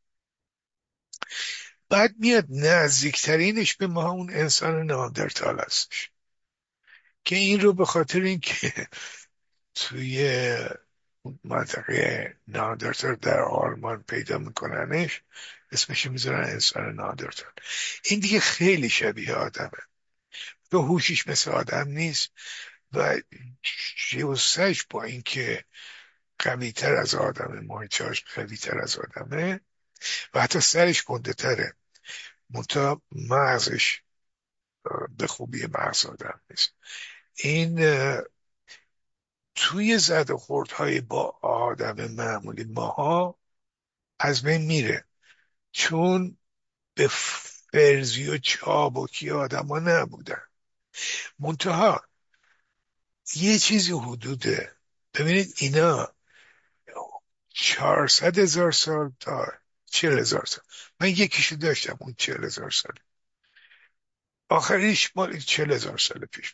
بعد میاد نزدیکترینش به ما اون انسان ناندرتال هستش که این رو به خاطر اینکه توی منطقه ناندرتال در آلمان پیدا میکننش، اسمش میذارن انسان ناندرتال. این دیگه خیلی شبیه آدمه، تو هوشش مثل آدم نیست و جیوسش با اینکه قوی تر از آدمه، محیطاش قوی تر از آدمه و حتی سرش گنده تره، منتها مغزش به خوبی مغز آدم نیست. این توی زد و خوردهای با آدم معمولی ماها از بین میره، چون به فرزی و چابکی آدم ها نبودن. منتها یه چیزی حدوده، ببینید اینا چهارصد هزار سال تا چهل هزار سال، من یکیشو داشتم اون چهل هزار سال، آخریش مال چهل هزار سال پیش.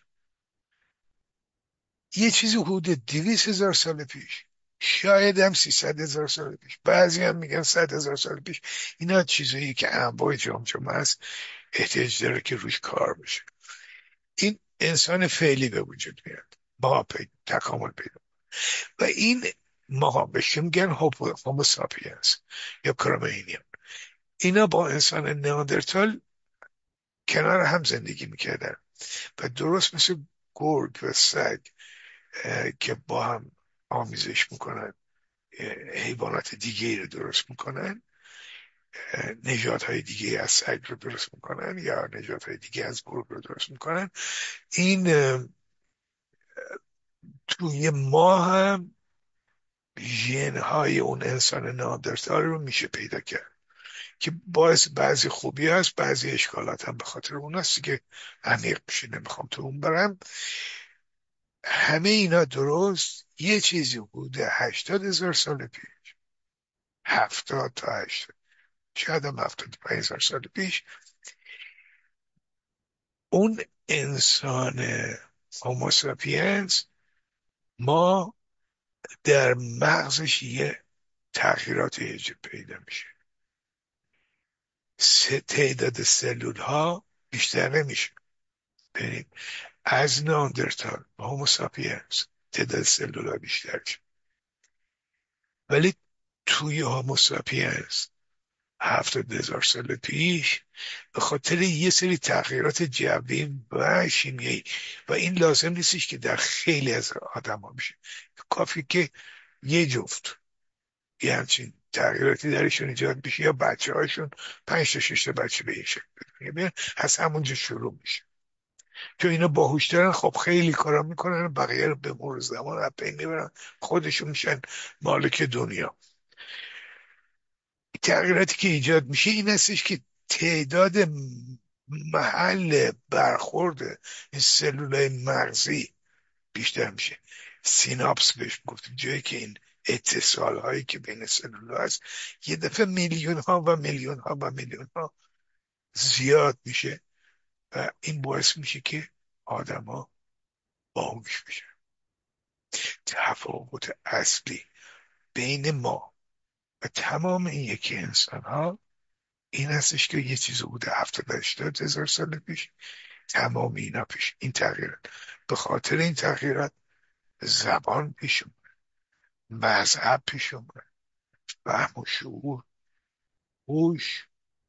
یه چیزی حدود دویست هزار سال پیش، شاید هم سیصد هزار سال پیش، بعضی هم میگن صد هزار سال پیش. اینا چیزایی که انواع جمجمه هست، احتیاج داره که روش کار بشه. این انسان فعلی به وجود میاد، با پی... تکامل پیدا. و این ما بهش میگن هومو ساپینس یا کرامینیان. اینا با انسان نیاندرتال کنار هم زندگی میکردن و درست مثل گرگ و سگ که با هم آمیزش میکنن، حیوانات دیگه ای رو درست میکنن، نژادهای دیگه از سگ رو درست میکنن یا نژادهای دیگه از گرگ رو درست میکنن. این توی ما هم ژن های اون انسان ناندرتال رو میشه پیدا کرد که باعث بعضی خوبی هست، بعضی اشکالات هم به خاطر اون هست که عمیق میشه، نمیخوام تو اون برم. همه اینا درست یه چیزی بوده هشتاد هزار سال پیش، هفتاد تا هشتاد، شاید هم هفتاد پنج هزار سال پیش، اون انسان هوموساپینز ما در مغزش یه تغییرات ایجاد پیدا میشه، تعداد سلول ها بیشتر نمیشه. ببینید از ناندرتال و هوموساپینز تعداد سلول ها بیشتر شد، ولی توی هوموساپینز هفتاد هزار سال پیش به خاطر یه سری تغییرات جوی و شیمیایی، و این لازم نیستش که در خیلی از آدم ها بشه، کافی که یه جفت یه همچین تغییراتی درشون ایجاد بشه یا بچه هاشون پنج تا شش تا بچه به این شکل بدونی، از همونجا شروع میشه. تو اینا باهوشترن، خب خیلی کارا میکنن، بقیه رو به مرور زمان از بین میبرن، خودشون میشن مالک دنیا. تغییراتی که ایجاد میشه این هستش که تعداد محل برخورد این سلولای مغزی بیشتر میشه. سیناپس بهش گفتیم، جایی که این اتصال هایی که بین سلول هست یه دفعه میلیون ها و میلیون ها و میلیون ها زیاد میشه و این باعث میشه که آدما باهوش بشن. تفاوت اصلی بین ما و تمام این یکی انسان ها این هستش که یه چیز بوده هفتاد هشتاد هزار سال پیش، تمام اینا پیش این تغییرات، به خاطر این تغییرات زبان پیش اومد، مذهب پیش اومد، فهم و شعور، هوش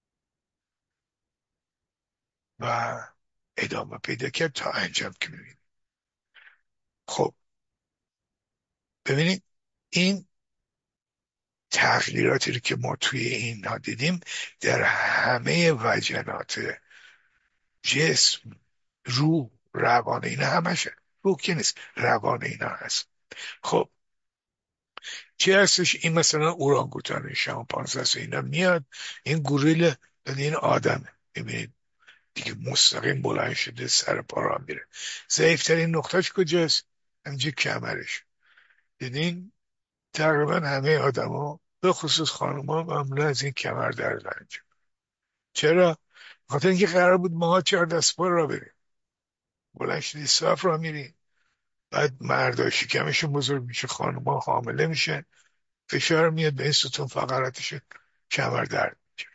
و ادامه پیدا کرد تا انجام که میبینید. خب ببینید این تغییراتی رو که ما توی اینها دیدیم در همه وجنات جسم، روح، روان، اینا همشه، روح که نیست، روان اینا هست. خب چه هستش؟ این مثلا اورانگوتان، شامپانزه است، اینا میاد، این گوریل، این آدمه، ببینید دیگه مستقیم بلند شده سر پا را میره. ضعیفترین نقطهش کجاست؟ همینجا کمرش. دیدین تقریبا همه آدما به خصوص خانوما معمولا از این کمر در رنج. چرا؟ خاطر اینکه قرار بود ماها چهار دست پا را بریم، بلند شدی صاف را میری، بعد مردا شکمشون بزرگ میشه، خانوما حامله میشن، فشار میاد به این ستون فقراتشون، کمر درد میشه.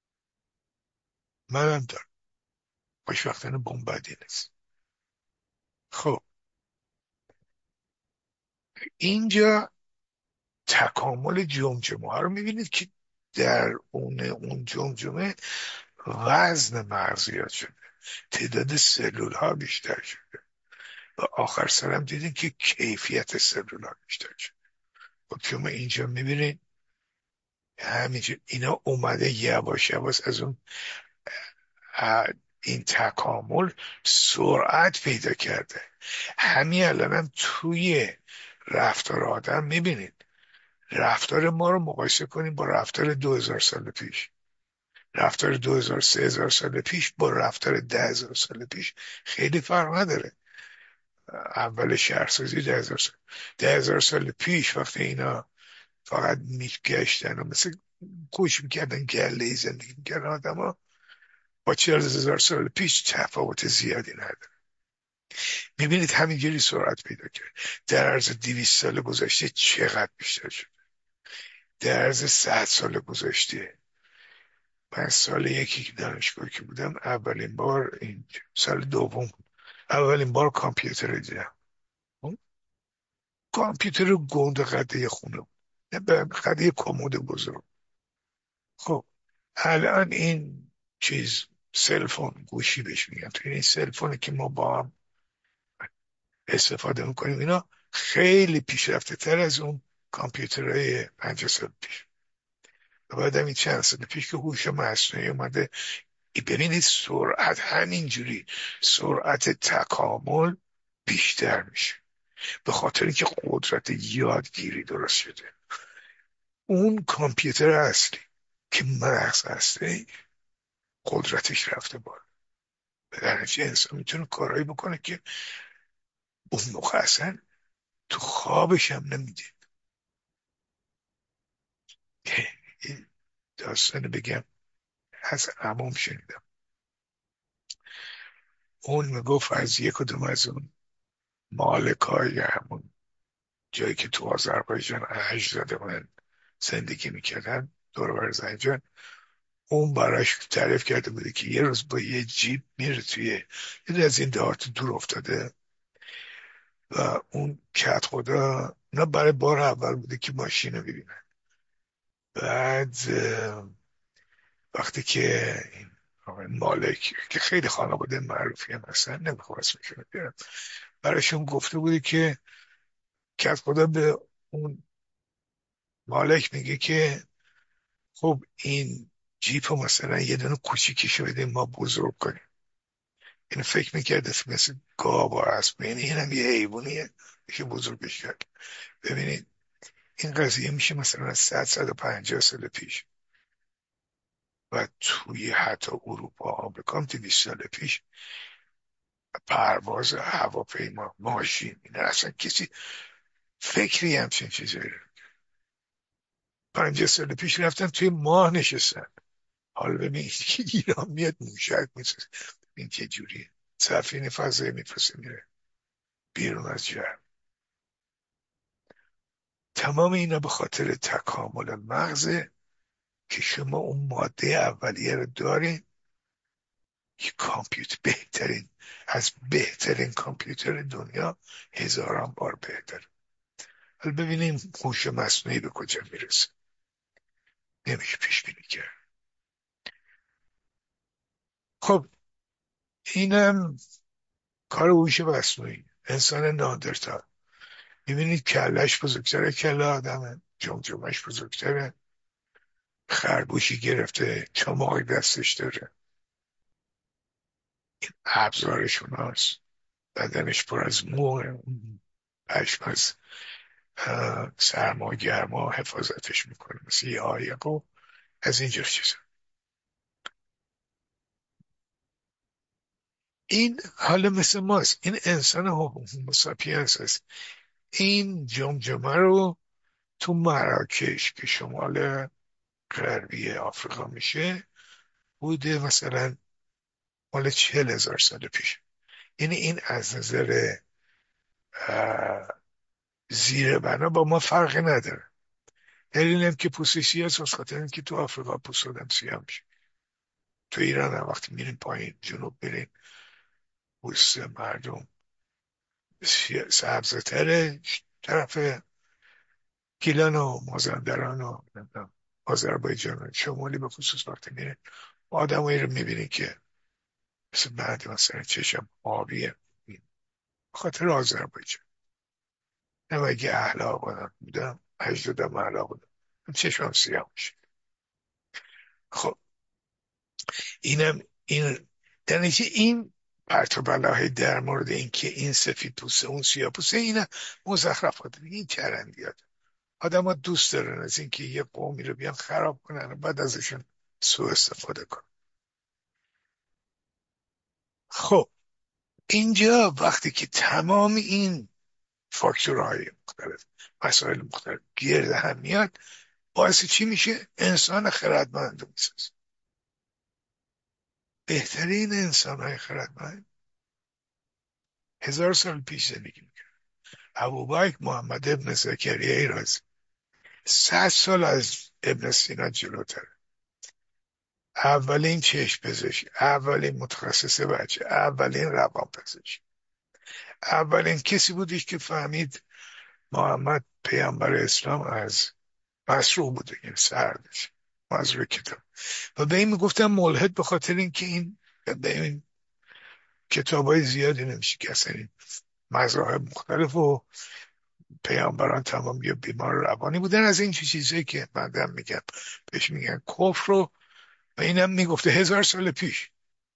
منم دارم، خوشبختانه بومبدی نیست. خب اینجا تکامل جمجمه ها رو میبینید که در اون اون جمجمه وزن مغز زیاد شده، تعداد سلول ها بیشتر شده و آخر سرم دیدین که کیفیت سلول ها بیشتر شده. خب شما اینجا میبینید همینجا اینا اومده یواش یواش از اون این تکامل سرعت پیدا کرده. همین الان هم توی رفتار آدم میبینید، رفتار ما رو مقایسه کنیم با رفتار دو هزار سال پیش، رفتار دو هزار سه هزار سال پیش با رفتار ده هزار سال پیش خیلی فرق نداره. اول شهرسازی ده هزار سال ده هزار سال پیش وقتی اینا فقط میگشتن و مثل کوش میکردن، گله ای زندگی میکردن آدم ها، با چهار هزار سال پیش تفاوت زیادی نداره. میبینید همینجوری سرعت پیدا کرد. در عرض دویست سال گذشته چقدر بیشتر شد، در عرض صد سال گذشته. من سال یکی که دانشگاه که بودم اولین بار، این سال دوم بود، اولین بار کامپیوتر رو دیدم. کامپیوتر گنده قده خونه بود، نه به قده کمد بزرگ. خب الان این چیز سلفون گوشی بهش میگن، تو این سلفونی که ما با هم استفاده میکنیم، اینا خیلی پیشرفته تر از اون کامپیوترهای پنجاه سال پیش. و بعد این چند سال پیش که هوش مصنوعی اومده، ببینید سرعت همینجوری، سرعت تکامل بیشتر میشه، به خاطر اینکه قدرت یادگیری درست شده. اون کامپیوتر اصلی که مغز هسته قدرتش رفته بالا، به درجه انسان میتونه کارهایی بکنه که اون موقع اصلا تو خوابش هم نمیدید. این داستان بگم از عموم شنیدم، اون میگفت از یک کدوم از اون مالکای همون جایی که تو آذربایجان اجداد من زندگی میکردن دور بر زنجان، اون براش تعریف کرده بوده که یه روز با یه جیب میره توی یه از این دهات دور افتاده و اون کت خدا، نه برای بار اول بوده که ماشین رو ببینن. بعد وقتی که این آقای مالک که خیلی خانواده معروفی هم هستن، نمیخوام اسمشون بیارم، براشون گفته بوده که کت خدا به اون مالک میگه که خب این جیپ رو مثلا یه دونه کوچیکیشو بده ما بزرگ کنیم. این فکر میکرده مثل گاو و اسب، یعنی این هم یه حیوانیه که بزرگش کرد. ببینید این قضیه میشه مثلا صد صد و پنجاه سال پیش و توی حتی اروپا آمریکا هم دویست سال پیش پرواز هواپیما ماشین این اصلا کسی فکری همچین چیزی رو پنجاه سال پیش رفتن توی ماه نشستن. حالا ببینید که ایران میاد موشک میسازه، این چه جوریه، سفینه فضایی میفرسته میره بیرون از جهر. تمام اینا به خاطر تکامل مغزه که شما اون ماده اولیه رو دارین که کامپیوتر بهترین از بهترین کامپیوتر دنیا هزاران بار بهتر. حالا ببینیم هوش مصنوعی به کجا میرسه، نمیشه پیش بینی کرد. خب اینم کار هوش مصنوعی. انسان ناندرتال میبینید کلش بزرگتره کله آدمه، جمجمش بزرگتره، خرگوشی گرفته چماق دستش داره، ابزارشون هست، بدنش پر از موه، پشم از سرما گرما حفاظتش میکنه مثل یه آیق و از اینجور چیزا. این حالا مثل ماست، این انسان هوموساپینس هست. این جمجمه رو تو مراکش که شمال غربی آفریقا میشه بوده مثلا مال چهل هزار سال پیش. یعنی این از نظر زیر بنا با ما فرقی نداره. دلیل هم که پوست سیاه است، از خاطر اینکه تو آفریقا پوست آدم سیاه میشه. تو ایران هم وقتی میرین پایین جنوب برین پوست مردم سبزتره، طرف گیلان و مازندران و نمیدونم آذربایجان و شمالی به خصوص وقتی میرین آدمایی رو میبینین که مثل بعد مثلا چشم آبیه، خاطر آذربایجان. نه اگه اهل آبادان بودم اجدادم اهل آبادان چشم سیاه میشه. خب اینم این در نتیجه این پرت و بلاهای در مورد اینکه این سفید پوسته اون سیاه پوسته، اینا مزخرفات، این چرندیات. آدم ها دوست دارن از اینکه یه قومی رو بیان خراب کنن و بعد ازشون سوء استفاده کنن. خب اینجا وقتی که تمام این فاکتورهای مختلف، مسائل مختلف گرد هم میاد، باعث چی میشه؟ انسان خردمند رو میسازه. بهترین انسان های خردمند هزار سال پیش زندگی میکرد. ابوبکر محمد ابن زکریای رازی صد سال از ابن سینا جلوتر، اولین چشم پزشک، اولین متخصص بچه، اولین روان پزشک، اولین کسی بودش که فهمید محمد پیامبر اسلام از مسروع بوده، یعنی سردش ما از روی کتاب. و به این میگفتم ملحد، به خاطر اینکه این به این کتاب های زیادی نمیشه که اصلا این مذاهب مختلف و پیامبران تمام یا بیمار روانی بودن، از این چیزایی که بعدم میگم بهش میگن کفر رو. و اینم میگفته هزار سال پیش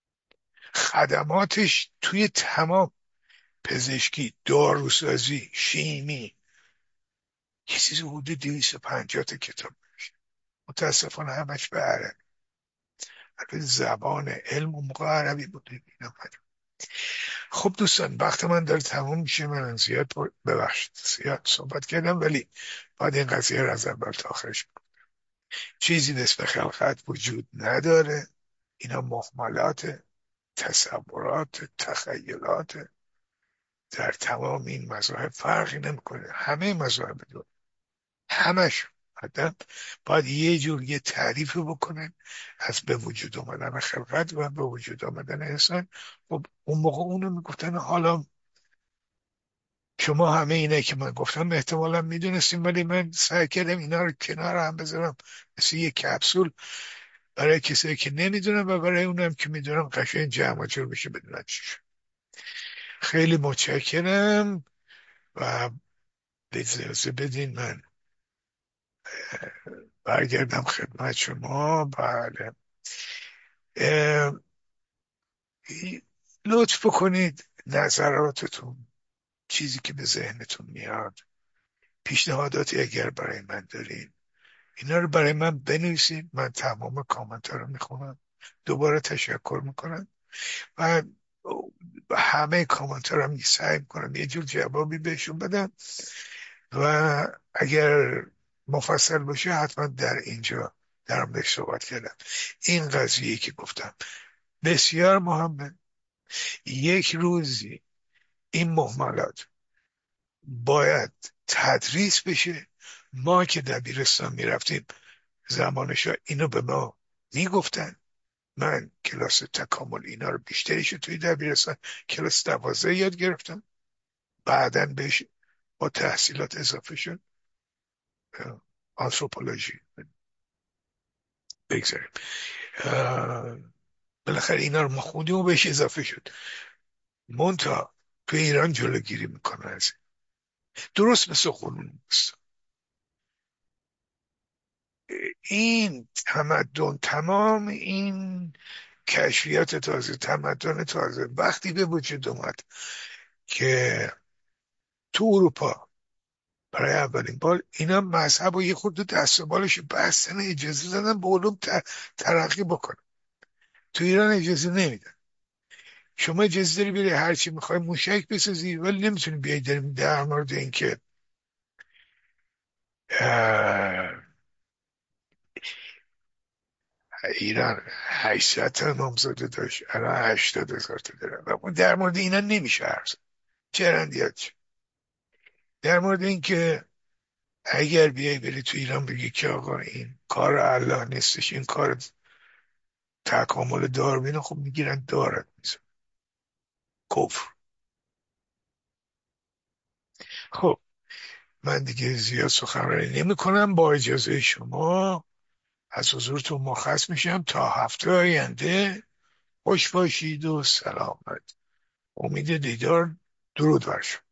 خدماتش توی تمام پزشکی، داروسازی، شیمی، یه چیزی حدود دویست و پنجاه تا کتاب میشه. متاسفانه همش به عربی، البته زبان علم و موقع عربی بوده. اینا خب دوستان، وقت من داره تموم میشه، من زیاد ببخشید زیاد صحبت کردم، ولی باید این قضیه رو از اول تا آخرش بگم. چیزی نسبت خلقت وجود نداره، اینا مهملات، تصورات، تخیلات. در تمام این مذاهب فرقی نمیکنه، همه مذاهب دو همش آدم باید یه جور یه تعریف بکنن از به وجود آمدن خلقت و به وجود آمدن انسان. خب اون موقع اونو میگفتن. حالا شما همه اینه که من گفتم احتمالا میدونستیم، ولی من سعی کردم اینا رو کنار هم بذارم مثل یه کپسول برای کسایی که نمیدونم و برای اونم که میدونم قشنگ جمع و جور بشه بدونن چی شد. خیلی متشکرم و اجازه بدین من برگردم خدمت شما. بله، اه، لطف کنید نظراتتون، چیزی که به ذهنتون میاد، پیشنهاداتی اگر برای من دارین، اینا رو برای من بنویسید. من تمام کامنت ها رو میخونم، دوباره تشکر میکنم و همه کامنت ها رو می سعی میکنم یه جور جوابی بهشون بدم و اگر مفصل باشه حتما در اینجا در بهش صحبت کردم. این قضیه که گفتم بسیار مهمه. یک روزی این مهملات باید تدریس بشه. ما که دبیرستان میرفتیم زمانشا اینو به ما میگفتن. من کلاس تکامل اینا رو بیشتریشو توی دبیرستان کلاس دوازده یاد گرفتم، بعدن بهش با تحصیلات اضافه شد اه، آنتروپولوژی بگذاریم. بالاخره اینا رو ما خوندیم و بهش اضافه شد. مونتا تو ایران جلوگیری میکنه از این. درست مثل قانون است. این تمدن، تمام این کشفیات تازه، تمدن تازه وقتی به وجود اومد که تو اروپا برای اولین بار اینا مذهب و یه خود دست و بالش بستن، اجازه دادن به علوم ترقی بکنه. تو ایران اجازه نمیدن. شما اجازه داری بری هرچی میخوای موشک بسازی، ولی نمیتونی بیای در مورد این که ایران هشتصد تا نامزاده داشت، الان هشتاد هزار تا دارن و در مورد اینا نمیشه حرف زد. چرندیات چه؟ در مورد این که اگر بیای بری تو ایران بگی که آقا این کار الله نیستش، این کار تکامل داروینه، خب میگیرن دارت میزن کفر. خب من دیگه زیاد سخنرانی نمی کنم، با اجازه شما از حضورتون مرخص میشم تا هفته آینده. خوش باشید و سلامت. امید دیدار. درود بر شما.